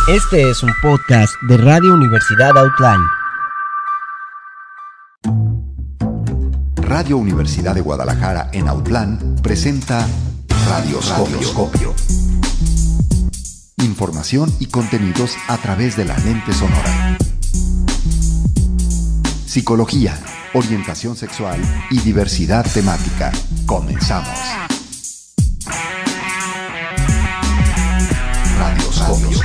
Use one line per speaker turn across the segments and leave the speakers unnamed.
Este es un podcast de Radio Universidad Outline.
Radio Universidad de Guadalajara en Autlán presenta Radioscopio. Información y contenidos a través de la lente sonora. Psicología, orientación sexual y diversidad temática. Comenzamos. Radioscopio.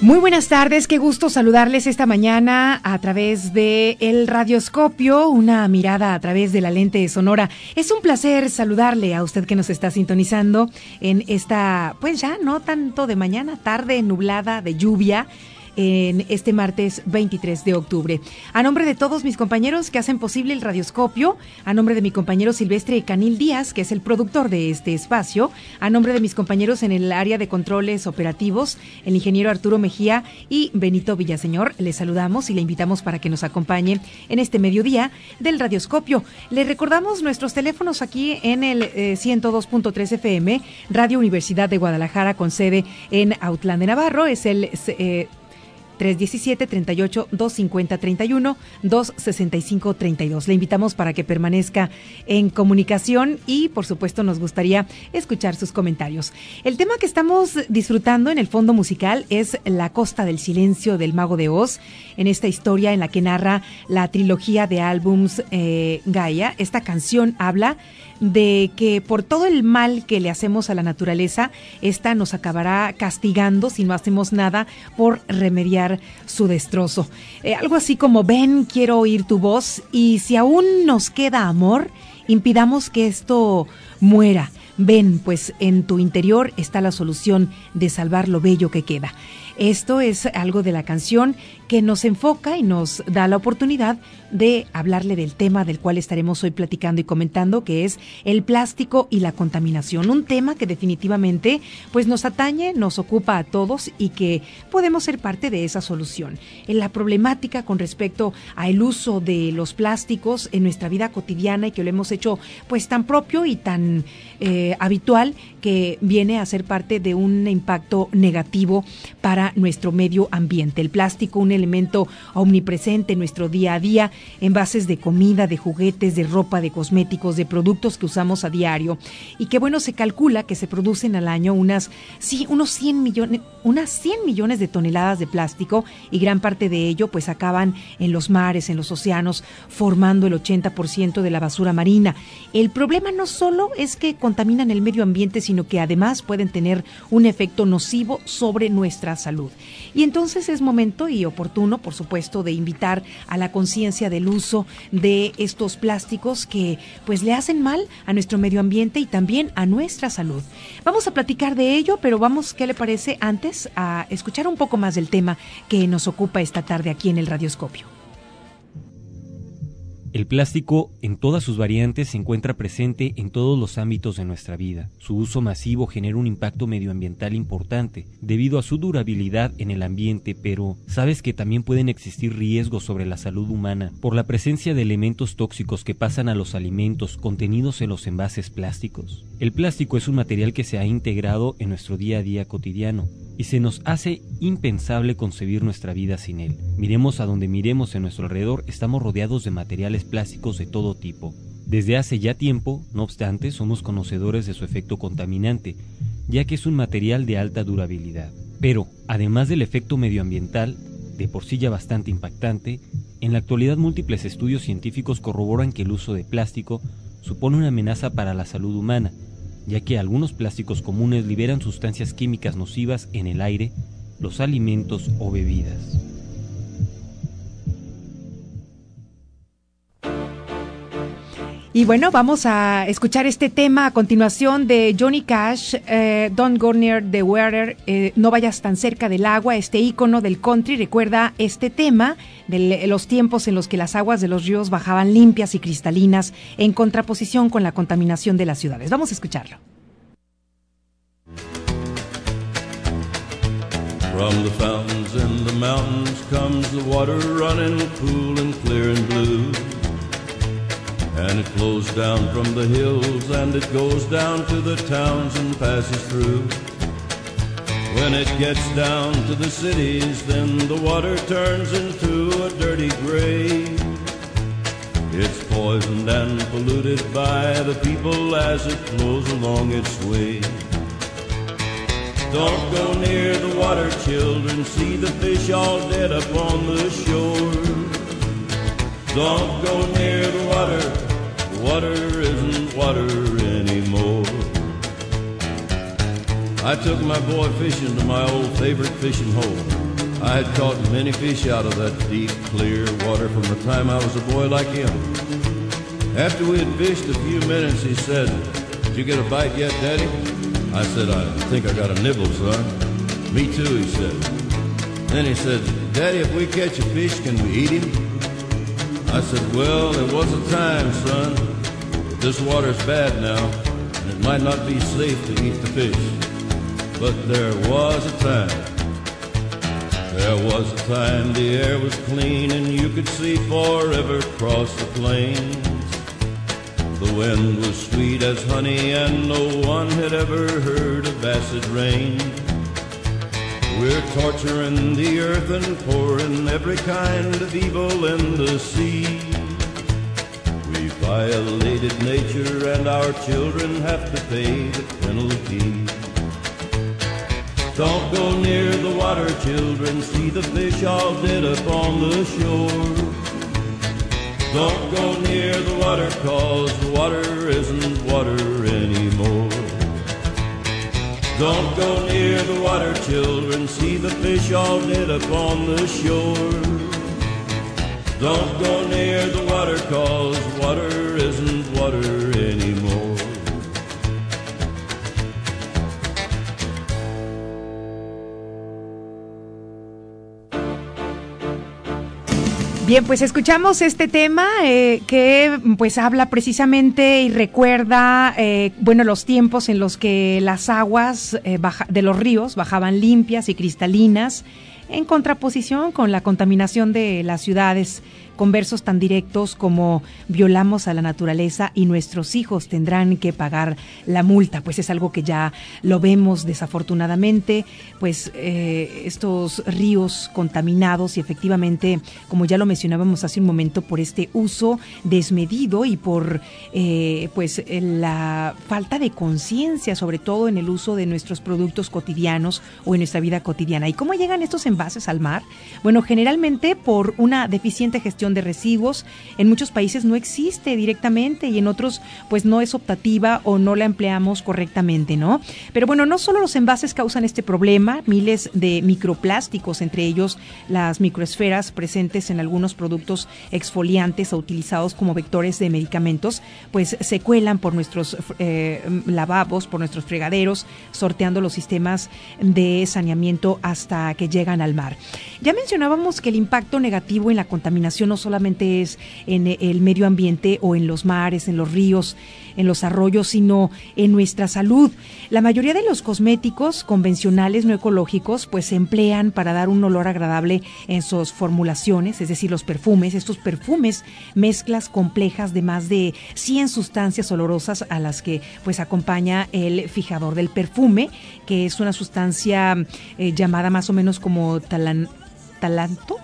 Muy buenas tardes, qué gusto saludarles esta mañana a través de el Radioscopio, una mirada a través de la lente sonora. Es un placer saludarle a usted que nos está sintonizando en esta, pues ya no tanto de mañana, tarde nublada de lluvia, en este martes 23 de octubre. A nombre de todos mis compañeros que hacen posible el Radioscopio, a nombre de mi compañero Silvestre Canil Díaz, que es el productor de este espacio, a nombre de mis compañeros en el área de controles operativos, el ingeniero Arturo Mejía y Benito Villaseñor, le saludamos y le invitamos para que nos acompañe en este mediodía del Radioscopio. Le recordamos nuestros teléfonos aquí en el 102.3 FM, Radio Universidad de Guadalajara, con sede en Autlán de Navarro. Es el 317-38-250-31, 265-32. Le invitamos para que permanezca en comunicación y, por supuesto, nos gustaría escuchar sus comentarios. El tema que estamos disfrutando en el fondo musical es La Costa del Silencio del Mago de Oz, en esta historia en la que narra la trilogía de álbums Gaia. Esta canción habla de que por todo el mal que le hacemos a la naturaleza, esta nos acabará castigando si no hacemos nada por remediar su destrozo. Algo así como: ven, quiero oír tu voz, y si aún nos queda amor, impidamos que esto muera. Ven, pues en tu interior está la solución de salvar lo bello que queda. Esto es algo de la canción que nos enfoca y nos da la oportunidad de hablarle del tema del cual estaremos hoy platicando y comentando, que es el plástico y la contaminación. Un tema que definitivamente pues nos atañe, nos ocupa a todos y que podemos ser parte de esa solución. En la problemática con respecto al uso de los plásticos en nuestra vida cotidiana, y que lo hemos hecho pues tan propio y tan habitual, que viene a ser parte de un impacto negativo para nuestro medio ambiente. El plástico, un elemento omnipresente en nuestro día a día, envases de comida, de juguetes, de ropa, de cosméticos, de productos que usamos a diario, y que bueno, se calcula que se producen al año unas 100 millones de toneladas de plástico, y gran parte de ello pues acaban en los mares, en los océanos, formando el 80% de la basura marina. El problema no solo es que contaminan el medio ambiente, sino que además pueden tener un efecto nocivo sobre nuestra salud. Y entonces es momento y oportuno, por supuesto, de invitar a la conciencia del uso de estos plásticos que pues le hacen mal a nuestro medio ambiente y también a nuestra salud. Vamos a platicar de ello, pero vamos, ¿qué le parece antes a escuchar un poco más del tema que nos ocupa esta tarde aquí en el Radioscopio?
El plástico, en todas sus variantes, se encuentra presente en todos los ámbitos de nuestra vida. Su uso masivo genera un impacto medioambiental importante debido a su durabilidad en el ambiente, pero ¿sabes que también pueden existir riesgos sobre la salud humana por la presencia de elementos tóxicos que pasan a los alimentos contenidos en los envases plásticos? El plástico es un material que se ha integrado en nuestro día a día cotidiano y se nos hace impensable concebir nuestra vida sin él. Miremos a donde miremos en nuestro alrededor, estamos rodeados de materiales plásticos de todo tipo. Desde hace ya tiempo, no obstante, somos conocedores de su efecto contaminante, ya que es un material de alta durabilidad. Pero, además del efecto medioambiental, de por sí ya bastante impactante, en la actualidad múltiples estudios científicos corroboran que el uso de plástico supone una amenaza para la salud humana, ya que algunos plásticos comunes liberan sustancias químicas nocivas en el aire, los alimentos o bebidas.
Y bueno, vamos a escuchar este tema a continuación de Johnny Cash, Don't Go Near the Water, no vayas tan cerca del agua, este ícono del country. Recuerda este tema de los tiempos en los que las aguas de los ríos bajaban limpias y cristalinas en contraposición con la contaminación de las ciudades. Vamos a escucharlo.
From the fountains in the mountains comes the water running cool and clear and blue. And it flows down from the hills and it goes down to the towns and passes through. When it gets down to the cities, then the water turns into a dirty gray. It's poisoned and polluted by the people as it flows along its way. Don't go near the water, children, see the fish all dead upon the shore. Don't go near the water isn't water anymore. I took my boy fishing to my old favorite fishing hole. I had caught many fish out of that deep, clear water from the time I was a boy like him. After we had fished a few minutes, he said, "Did you get a bite yet, Daddy?" I said, "I think I got a nibble, son." "Me too," he said. Then he said, "Daddy, if we catch a fish, can we eat him?" I said, "Well, there was a time, son. This water's bad now, and it might not be safe to eat the fish. But there was a time. There was a time the air was clean and you could see forever across the plains. The wind was sweet as honey and no one had ever heard of acid rain. We're torturing the earth and pouring every kind of evil in the sea. We violated nature and our children have to pay the penalty. Don't go near the water, children, see the fish all dead up on the shore. Don't go near the water, 'cause the water isn't water anymore. Don't go near the water, children, see the fish all dead up on the shore. Don't go near the water, 'cause water isn't water anymore.
Bien, pues escuchamos este tema que pues habla precisamente y recuerda los tiempos en los que las aguas de los ríos bajaban limpias y cristalinas, en contraposición con la contaminación de las ciudades, con versos tan directos como violamos a la naturaleza y nuestros hijos tendrán que pagar la multa. Pues es algo que ya lo vemos desafortunadamente, pues estos ríos contaminados y efectivamente, como ya lo mencionábamos hace un momento, por este uso desmedido y por la falta de conciencia, sobre todo en el uso de nuestros productos cotidianos o en nuestra vida cotidiana. ¿Y cómo llegan estos envases al mar? Bueno, generalmente por una deficiente gestión de residuos. En muchos países no existe directamente y en otros pues no es optativa o no la empleamos correctamente, ¿no? Pero bueno, no solo los envases causan este problema, miles de microplásticos, entre ellos las microesferas presentes en algunos productos exfoliantes o utilizados como vectores de medicamentos, pues se cuelan por nuestros lavabos, por nuestros fregaderos, sorteando los sistemas de saneamiento hasta que llegan al mar. Ya mencionábamos que el impacto negativo en la contaminación no solamente es en el medio ambiente o en los mares, en los ríos, en los arroyos, sino en nuestra salud. La mayoría de los cosméticos convencionales no ecológicos pues se emplean para dar un olor agradable en sus formulaciones, es decir, los perfumes. Estos perfumes, mezclas complejas de más de 100 sustancias olorosas a las que pues acompaña el fijador del perfume, que es una sustancia llamada más o menos como talanato.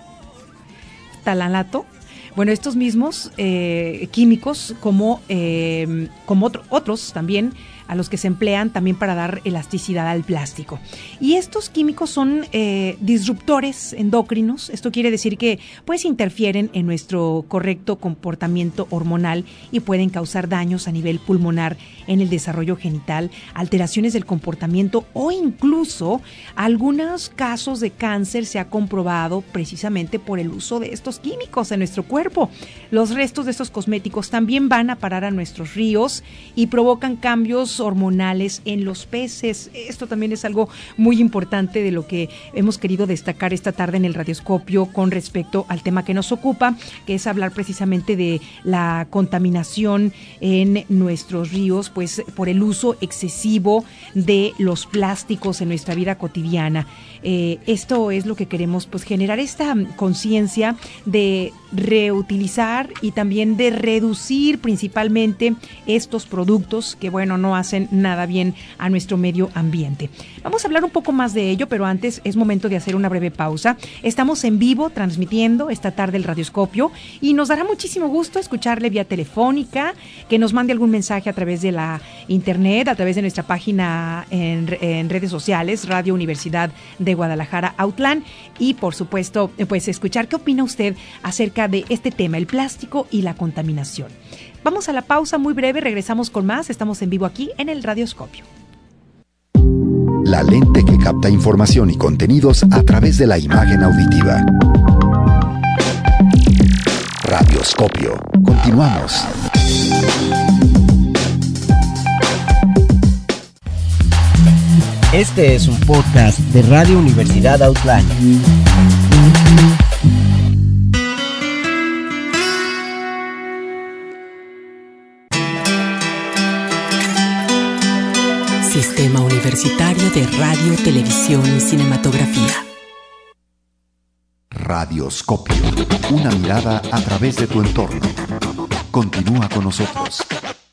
Bueno, estos mismos químicos como otros también a los que se emplean también para dar elasticidad al plástico. Y estos químicos son disruptores endocrinos. Esto quiere decir que pues interfieren en nuestro correcto comportamiento hormonal y pueden causar daños a nivel pulmonar, en el desarrollo genital, alteraciones del comportamiento o incluso algunos casos de cáncer se ha comprobado precisamente por el uso de estos químicos en nuestro cuerpo. Los restos de estos cosméticos también van a parar a nuestros ríos y provocan cambios hormonales en los peces. Esto también es algo muy importante de lo que hemos querido destacar esta tarde en el Radioscopio con respecto al tema que nos ocupa, que es hablar precisamente de la contaminación en nuestros ríos, pues por el uso excesivo de los plásticos en nuestra vida cotidiana. Esto es lo que queremos, pues generar esta conciencia de reutilizar y también de reducir principalmente estos productos que, bueno, no hacen nada bien a nuestro medio ambiente. Vamos a hablar un poco más de ello, pero antes es momento de hacer una breve pausa. Estamos en vivo transmitiendo esta tarde el Radioscopio y nos dará muchísimo gusto escucharle vía telefónica, que nos mande algún mensaje a través de la internet, a través de nuestra página en redes sociales, Radio Universidad de Guadalajara Autlán, y por supuesto pues escuchar qué opina usted acerca de este tema, el plástico y la contaminación. Vamos a la pausa muy breve, regresamos con más. Estamos en vivo aquí en el Radioscopio.
la lente que capta información y contenidos a través de la imagen auditiva. Radioscopio. Continuamos.
Este es un podcast de Radio Universidad Outline.
Sistema Universitario de Radio, Televisión y Cinematografía.
Radioscopio. Una mirada a través de tu entorno. Continúa con nosotros.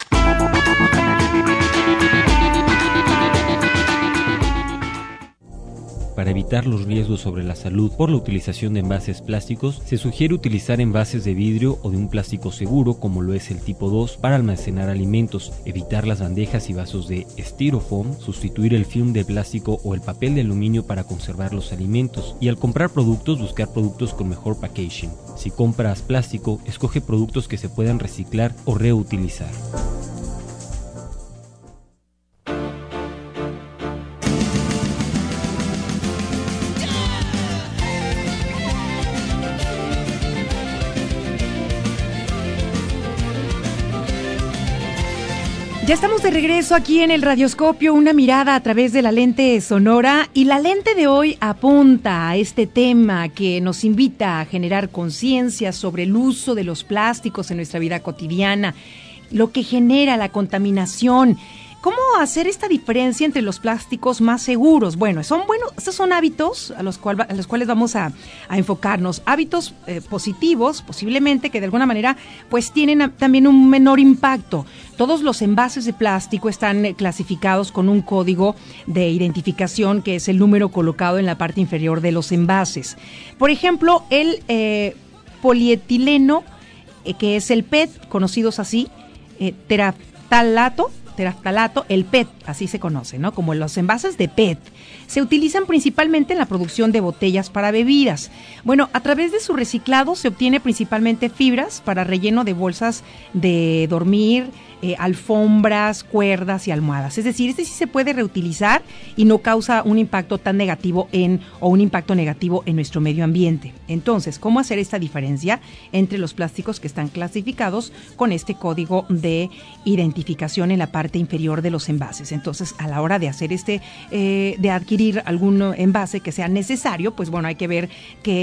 Para evitar los riesgos sobre la salud por la utilización de envases plásticos, se sugiere utilizar envases de vidrio o de un plástico seguro como lo es el tipo 2 para almacenar alimentos, evitar las bandejas y vasos de styrofoam, sustituir el film de plástico o el papel de aluminio para conservar los alimentos y al comprar productos buscar productos con mejor packaging. Si compras plástico, escoge productos que se puedan reciclar o reutilizar.
Ya estamos de regreso aquí en el Radioscopio, una mirada a través de la lente sonora, y la lente de hoy apunta a este tema que nos invita a generar conciencia sobre el uso de los plásticos en nuestra vida cotidiana, lo que genera la contaminación. ¿Cómo hacer esta diferencia entre los plásticos más seguros? Bueno, estos son hábitos a los cuales vamos a enfocarnos. Hábitos positivos, posiblemente, que de alguna manera pues tienen también un menor impacto. Todos los envases de plástico están clasificados con un código de identificación que es el número colocado en la parte inferior de los envases. Por ejemplo, el polietileno, que es el PET, conocidos así, teraftalato, el PET, así se conoce, ¿no? Como los envases de PET, se utilizan principalmente en la producción de botellas para bebidas. Bueno, a través de su reciclado se obtiene principalmente fibras para relleno de bolsas de dormir, alfombras, cuerdas y almohadas. Es decir, este sí se puede reutilizar y no causa un impacto tan negativo un impacto negativo en nuestro medio ambiente. Entonces, ¿cómo hacer esta diferencia entre los plásticos que están clasificados con este código de identificación en la parte inferior de los envases? Entonces, a la hora de hacer de adquirir algún envase que sea necesario, pues bueno, hay que ver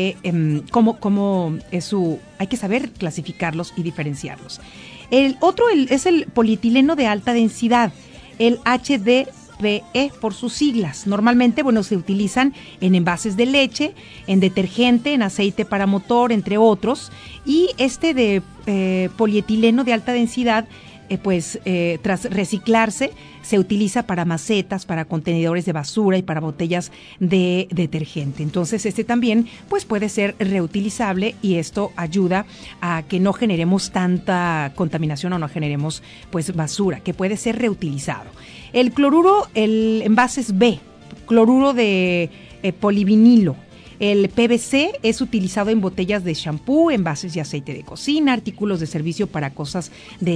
cómo es hay que saber clasificarlos y diferenciarlos. El otro es el polietileno de alta densidad, el HDPE por sus siglas. Normalmente, se utilizan en envases de leche, en detergente, en aceite para motor, entre otros. Y este de polietileno de alta densidad, tras reciclarse, se utiliza para macetas, para contenedores de basura y para botellas de detergente. Entonces, también puede ser reutilizable y esto ayuda a que no generemos tanta contaminación o no generemos basura, que puede ser reutilizado. El cloruro, el envase es B, cloruro de polivinilo. El PVC es utilizado en botellas de shampoo, envases de aceite de cocina, artículos de servicio para casas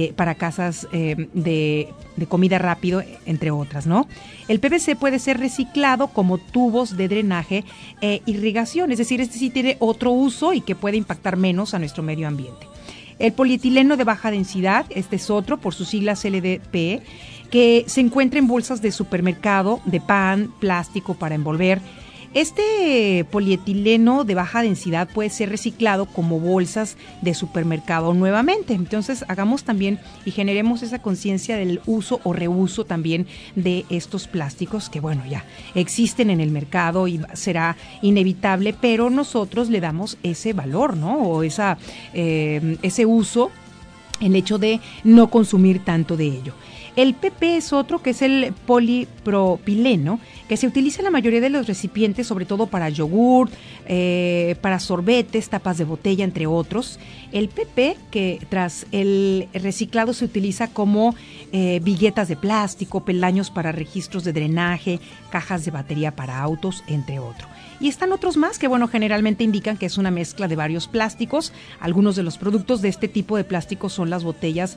de comida rápido, entre otras, ¿no? El PVC puede ser reciclado como tubos de drenaje e irrigación, es decir, sí tiene otro uso y que puede impactar menos a nuestro medio ambiente. El polietileno de baja densidad, este es otro, por sus siglas LDPE, que se encuentra en bolsas de supermercado, de pan, plástico para envolver. Este polietileno de baja densidad puede ser reciclado como bolsas de supermercado nuevamente. Entonces, hagamos también y generemos esa conciencia del uso o reuso también de estos plásticos que, ya existen en el mercado y será inevitable, pero nosotros le damos ese valor, ¿no? O ese uso, el hecho de no consumir tanto de ello. El PP es otro, que es el polipropileno, que se utiliza en la mayoría de los recipientes, sobre todo para yogur, para sorbetes, tapas de botella, entre otros. El PP, que tras el reciclado se utiliza como viguetas de plástico, peldaños para registros de drenaje, cajas de batería para autos, entre otros. Y están otros más que, generalmente indican que es una mezcla de varios plásticos. Algunos de los productos de este tipo de plásticos son las botellas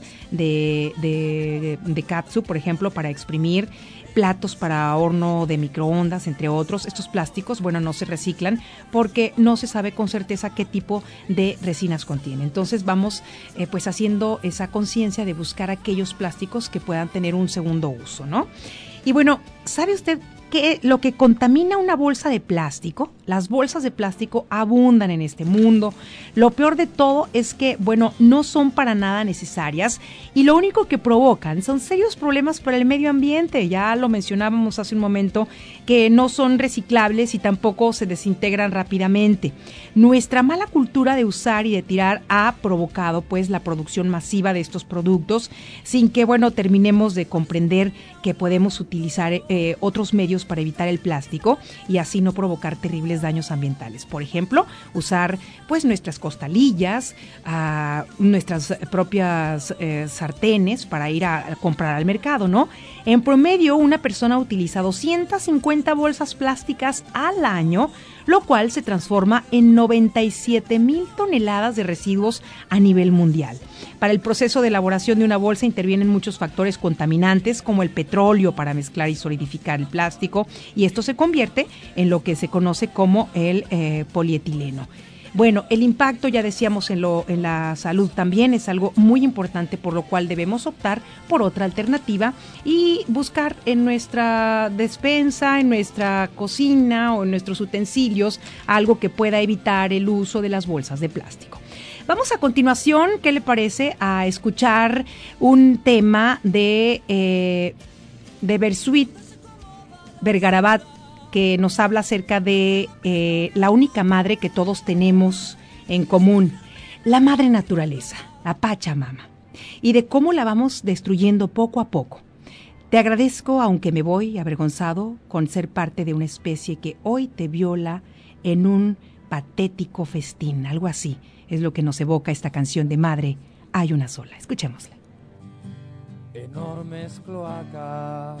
de catsup, por ejemplo, para exprimir, platos para horno de microondas, entre otros. Estos plásticos, bueno, no se reciclan porque no se sabe con certeza qué tipo de resinas contiene. Entonces vamos pues haciendo esa conciencia de buscar aquellos plásticos que puedan tener un segundo uso, ¿no? Y bueno, ¿sabe usted que lo que contamina una bolsa de plástico? Las bolsas de plástico abundan en este mundo. Lo peor de todo es que, bueno, no son para nada necesarias y lo único que provocan son serios problemas para el medio ambiente. Ya lo mencionábamos hace un momento, que no son reciclables y tampoco se desintegran rápidamente. Nuestra mala cultura de usar y de tirar ha provocado pues la producción masiva de estos productos sin que, bueno, terminemos de comprender que podemos utilizar otros medios para evitar el plástico y así no provocar terribles daños ambientales. Por ejemplo, usar pues nuestras costalillas, nuestras propias sartenes para ir a comprar al mercado, ¿no? En promedio, una persona utiliza 250 bolsas plásticas al año, lo cual se transforma en 97,000 toneladas de residuos a nivel mundial. Para el proceso de elaboración de una bolsa intervienen muchos factores contaminantes como el petróleo para mezclar y solidificar el plástico, y esto se convierte en lo que se conoce como el polietileno. Bueno, el impacto, ya decíamos, en la salud también es algo muy importante, por lo cual debemos optar por otra alternativa y buscar en nuestra despensa, en nuestra cocina o en nuestros utensilios algo que pueda evitar el uso de las bolsas de plástico. Vamos a continuación, ¿qué le parece?, a escuchar un tema de Bersuit Vergarabat, que nos habla acerca de la única madre que todos tenemos en común, la madre naturaleza, la Pachamama, y de cómo la vamos destruyendo poco a poco. Te agradezco, aunque me voy avergonzado, con ser parte de una especie que hoy te viola en un patético festín. Algo así es lo que nos evoca esta canción de Madre Hay una sola. Escuchémosla.
Enormes cloacas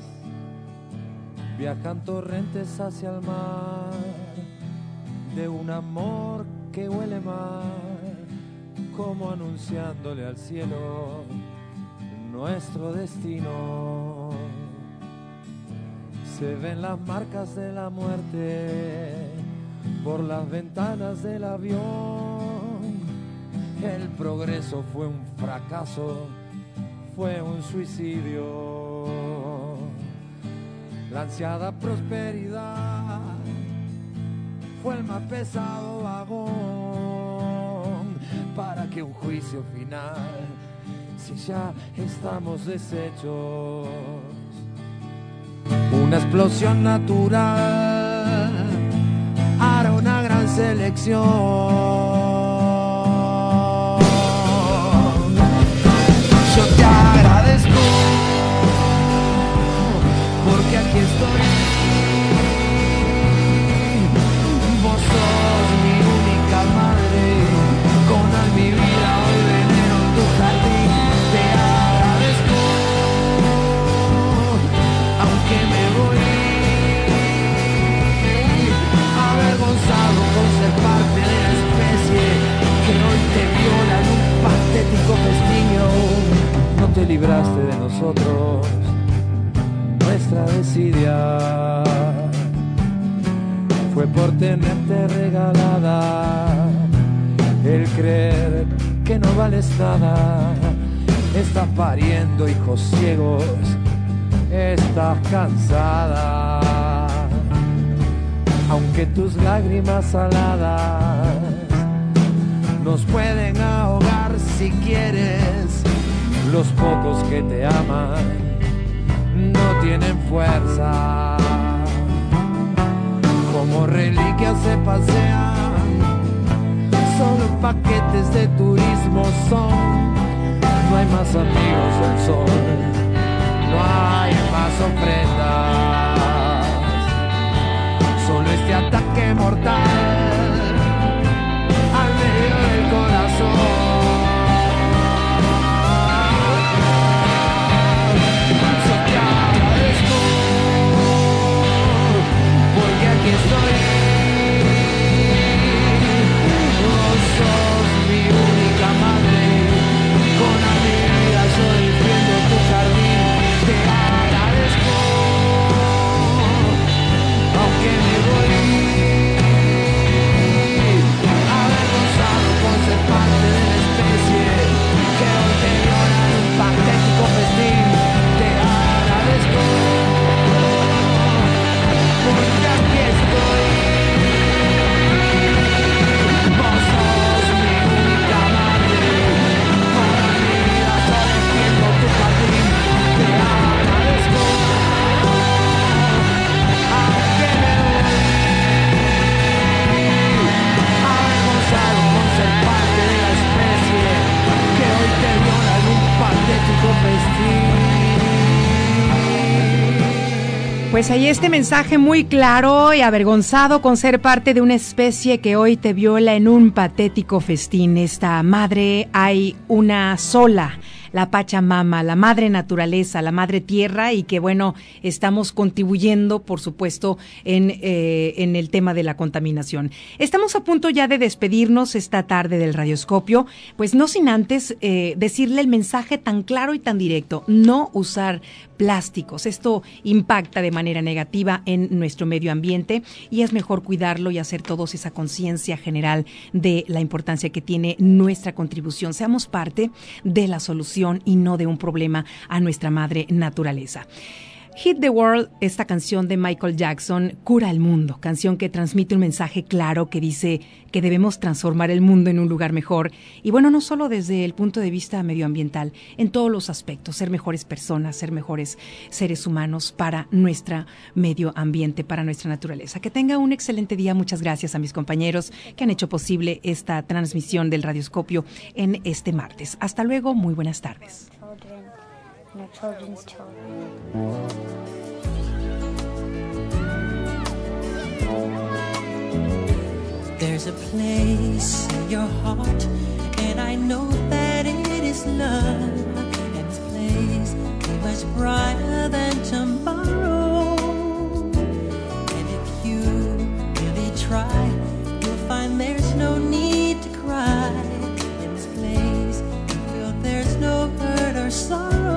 viajan torrentes hacia el mar, de un amor que huele mal, como anunciándole al cielo nuestro destino. Se ven las marcas de la muerte por las ventanas del avión. El progreso fue un fracaso, fue un suicidio. La ansiada prosperidad fue el más pesado vagón para que un juicio final, si ya estamos deshechos. Una explosión natural hará una gran selección. Yo te agradezco porque aquí estoy. Vos sos mi única madre, con mi vida hoy venero en tu jardín. Te agradezco, aunque me voy avergonzado con ser parte de la especie que hoy te viola en un patético festín. No te libraste de nosotros, nuestra desidia fue por tenerte regalada, el creer que no vales nada. Estás pariendo hijos ciegos, estás cansada, aunque tus lágrimas saladas nos pueden ahogar si quieres. Los pocos que te aman no tienen fuerza, como reliquias se pasean, solo paquetes de turismo son. No hay más amigos del sol, no hay más ofrendas, solo este ataque mortal al medio del corazón. Aquí estoy, vos sos mi única madre,
Pues ahí este mensaje muy claro y avergonzado con ser parte de una especie que hoy te viola en un patético festín. Esta madre hay una sola, la Pachamama, la madre naturaleza, la madre tierra, y que bueno, estamos contribuyendo, por supuesto, en el tema de la contaminación. Estamos a punto ya de despedirnos esta tarde del Radioscopio, pues no sin antes decirle el mensaje tan claro y tan directo: no usar plásticos. Esto impacta de manera negativa en nuestro medio ambiente y es mejor cuidarlo y hacer todos esa conciencia general de la importancia que tiene nuestra contribución. Seamos parte de la solución y no de un problema a nuestra madre naturaleza. Hit the World, esta canción de Michael Jackson, cura el mundo, canción que transmite un mensaje claro que dice que debemos transformar el mundo en un lugar mejor, y bueno, no solo desde el punto de vista medioambiental, en todos los aspectos, ser mejores personas, ser mejores seres humanos para nuestro medio ambiente, para nuestra naturaleza. Que tenga un excelente día. Muchas gracias a mis compañeros que han hecho posible esta transmisión del Radioscopio en este martes. Hasta luego, muy buenas tardes.
No children's children.
There's a place in your heart, and I know that it is love. And this place is much brighter than tomorrow. And if you really try, you'll find there's no need to cry. In this place, you feel there's no hurt or sorrow.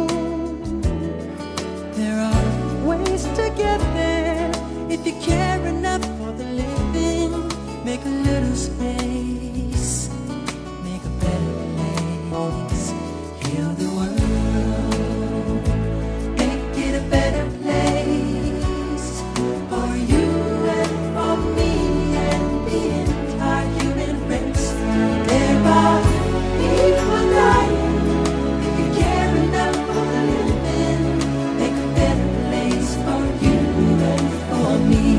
There are ways to get there if you care enough for the living. Make a little space, make a better place. Heal the world, make it a better place for you and for me and the entire human race. There are people dying. If you care enough for the living, make a better place for you and for me.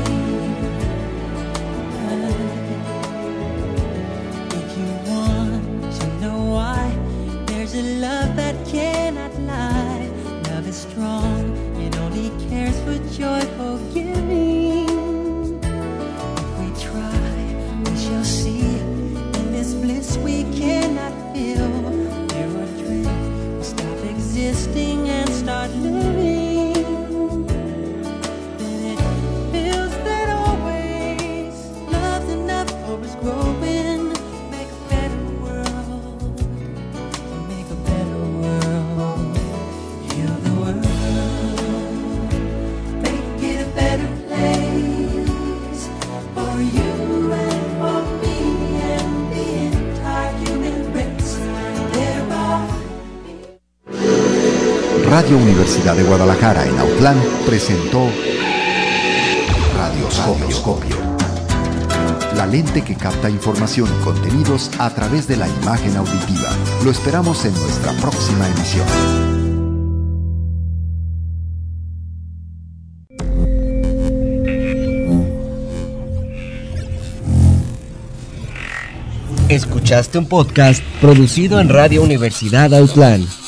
If you want to know why, there's a love that cannot lie. Love is strong, it only cares for joyful giving. If we try, we shall see. In this bliss we cannot feel. There are dreams, we stop existing and start living. Then it feels that always love's enough for us growing. Make a better world, make a better world. Heal the world, make it a better place for you and for me and the entire human race. There are
Radio Universidad de Guadalajara en Autlán presentó Radioscopio. La lente que capta información y contenidos a través de la imagen auditiva. Lo esperamos en nuestra próxima emisión.
Escuchaste un podcast producido en Radio Universidad Autlán.